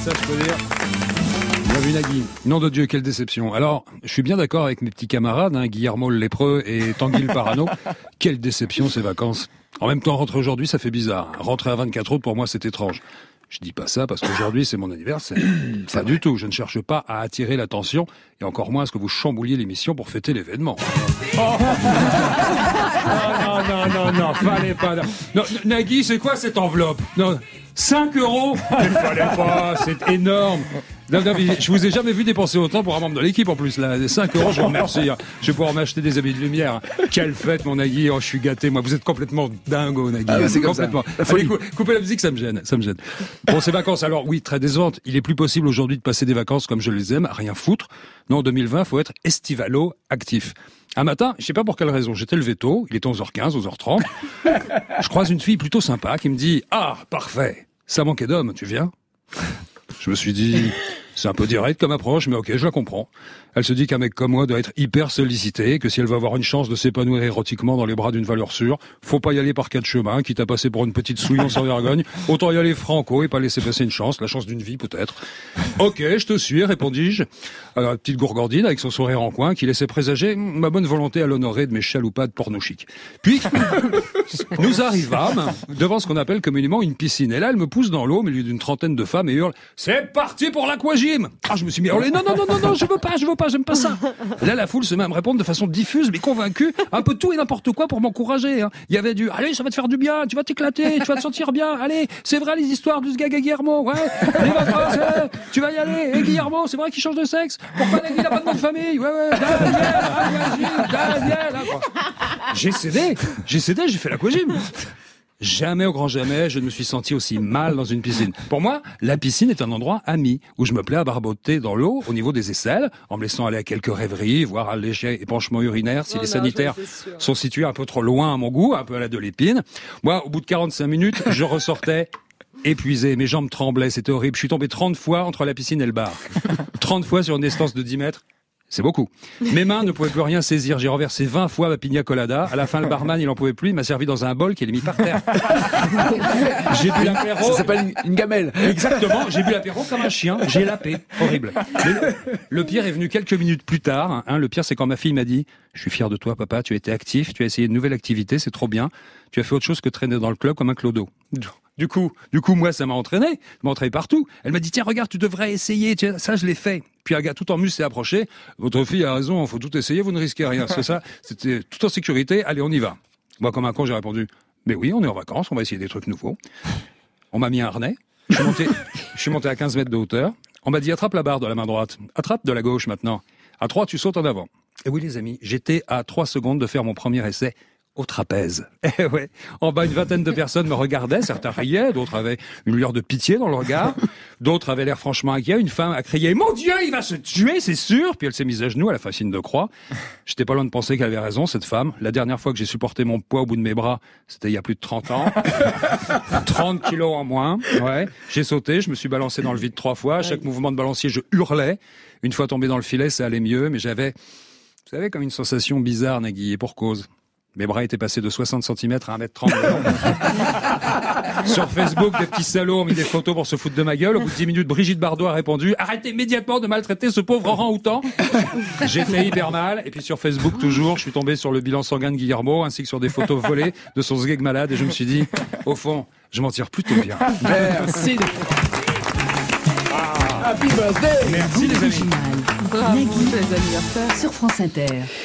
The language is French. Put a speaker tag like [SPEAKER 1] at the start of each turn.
[SPEAKER 1] ça je peux dire. Bienvenue Nagui. Nom de Dieu, quelle déception. Alors, je suis bien d'accord avec mes petits camarades, Guillermo le lépreux et Tanguy le parano. Quelle déception ces vacances. En même temps, rentrer aujourd'hui, ça fait bizarre. Rentrer à 24 août, pour moi, c'est étrange. Je dis pas ça parce qu'aujourd'hui, c'est mon anniversaire. Pas du tout. Je ne cherche pas à attirer l'attention et encore moins à ce que vous chambouliez l'émission pour fêter l'événement. Oh non, fallait pas. Non, Nagui, c'est quoi cette enveloppe? Non, 5 €? Il fallait pas, c'est énorme. Non, je vous ai jamais vu dépenser autant pour un membre de l'équipe en plus. Là, 5 €, je vous remercie. Je vais pouvoir m'acheter des habits de lumière. Quelle fête, mon Nagui. Oh, je suis gâté. Moi, vous êtes complètement dingo, Nagui.
[SPEAKER 2] Ah, c'est
[SPEAKER 1] complètement. Allez, coupez la musique, ça me gêne. Bon, ces vacances, alors oui, très décevantes. Il est plus possible aujourd'hui de passer des vacances comme je les aime, à rien foutre. Non, en 2020, faut être estivalo actif. Un matin, je sais pas pour quelle raison, j'étais levé tôt, il était 11h15, 11h30. Je croise une fille plutôt sympa qui me dit « Ah, parfait, ça manquait d'hommes, tu viens ?» Je me suis dit, c'est un peu direct comme approche, mais ok, je la comprends. Elle se dit qu'un mec comme moi doit être hyper sollicité, que si elle veut avoir une chance de s'épanouir érotiquement dans les bras d'une valeur sûre, faut pas y aller par 4 chemins, quitte à passer pour une petite souillon sans vergogne, autant y aller franco et pas laisser passer une chance, la chance d'une vie peut-être. Ok, je te suis, répondis-je. Alors, la petite gourgandine avec son sourire en coin qui laissait présager ma bonne volonté à l'honorer de mes chaloupades porno-chic. Puis, nous arrivâmes devant ce qu'on appelle communément une piscine. Et là, elle me pousse dans l'eau au milieu d'une trentaine de femmes et hurle « C'est parti pour l'aquagym !» Ah, je me suis mis à hurler « Non, je veux pas, j'aime pas ça !» Et là, la foule se met à me répondre de façon diffuse mais convaincue, un peu tout et n'importe quoi pour m'encourager. Il y avait du « Allez, ça va te faire du bien, tu vas t'éclater, tu vas te sentir bien, allez, c'est vrai les histoires de ce gars Guillermo, ouais, les vacances, tu vas y aller, et Guillermo, c'est vrai qu'il change de sexe, pourquoi Nagui n'a pas de nom de famille, ouais, Daniel, J'ai cédé, j'ai fait l'aquagym. Jamais au grand jamais, je ne me suis senti aussi mal dans une piscine. Pour moi, la piscine est un endroit ami, où je me plais à barboter dans l'eau, au niveau des aisselles, en me laissant aller à quelques rêveries, voire à léger épanchement urinaire, si les sanitaires sont situés un peu trop loin à mon goût, un peu à la de l'épine. Moi, au bout de 45 minutes, je ressortais épuisé, mes jambes tremblaient, c'était horrible. Je suis tombé 30 fois entre la piscine et le bar. 30 fois sur une distance de 10 mètres. C'est beaucoup. Mes mains ne pouvaient plus rien saisir. J'ai renversé 20 fois ma pina colada. À la fin, le barman, il en pouvait plus. Il m'a servi dans un bol qu'il a mis par terre. J'ai bu l'apéro.
[SPEAKER 2] Ça s'appelle une gamelle.
[SPEAKER 1] Exactement. J'ai bu l'apéro comme un chien. J'ai lapé. Horrible. Mais le pire est venu quelques minutes plus tard. Le pire, c'est quand ma fille m'a dit « Je suis fier de toi, papa. Tu as été actif. Tu as essayé une nouvelle activité. C'est trop bien. Tu as fait autre chose que traîner dans le club comme un clodo. » Du coup, moi, ça m'a entraîné partout. Elle m'a dit, tiens, regarde, tu devrais essayer. Tiens, ça, je l'ai fait. Puis un gars tout en muscle s'est approché. Votre fille a raison, il faut tout essayer, vous ne risquez rien. C'est ça, c'était tout en sécurité. Allez, on y va. Moi, comme un con, j'ai répondu, mais oui, on est en vacances, on va essayer des trucs nouveaux. On m'a mis un harnais. Je suis monté à 15 mètres de hauteur. On m'a dit, attrape la barre de la main droite. Attrape de la gauche maintenant. À 3, tu sautes en avant. Et oui, les amis, j'étais à 3 secondes de faire mon premier essai. Au trapèze. Eh ouais. En bas, une vingtaine de personnes me regardaient. Certains riaient, d'autres avaient une lueur de pitié dans le regard. D'autres avaient l'air franchement inquiets. Une femme a crié « Mon Dieu, il va se tuer, c'est sûr !» Puis elle s'est mise à genoux à la fascine de croix. J'étais pas loin de penser qu'elle avait raison, cette femme. La dernière fois que j'ai supporté mon poids au bout de mes bras, c'était il y a plus de 30 ans. 30 kilos en moins. Ouais. J'ai sauté, je me suis balancé dans le vide 3 fois. À chaque mouvement de balancier, je hurlais. Une fois tombé dans le filet, ça allait mieux. Mais j'avais, vous savez, comme une sensation bizarre, Nagui, et pour cause. Mes bras étaient passés de 60 cm à 1m30. Sur Facebook, des petits salauds ont mis des photos pour se foutre de ma gueule. Au bout de 10 minutes, Brigitte Bardot a répondu « Arrêtez immédiatement de maltraiter ce pauvre orang-outan !» J'étais hyper mal. Et puis sur Facebook, toujours, je suis tombé sur le bilan sanguin de Guillermo, ainsi que sur des photos volées de son sgeg malade. Et je me suis dit, au fond, je m'en tire plutôt bien.
[SPEAKER 2] Merci. Happy birthday.
[SPEAKER 1] Merci les amis.
[SPEAKER 3] Nagui sur France Inter.